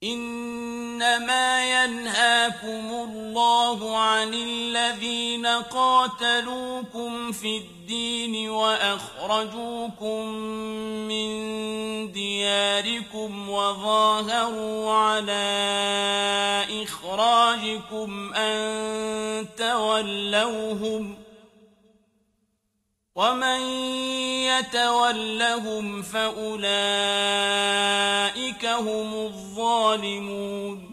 إنما ينهاكم الله عن الذين قاتلوكم في الدين وأخرجوكم من دياركم وظاهروا على إخراجكم أن تولوهم ومن يتولهم فأولئك هم الظالمون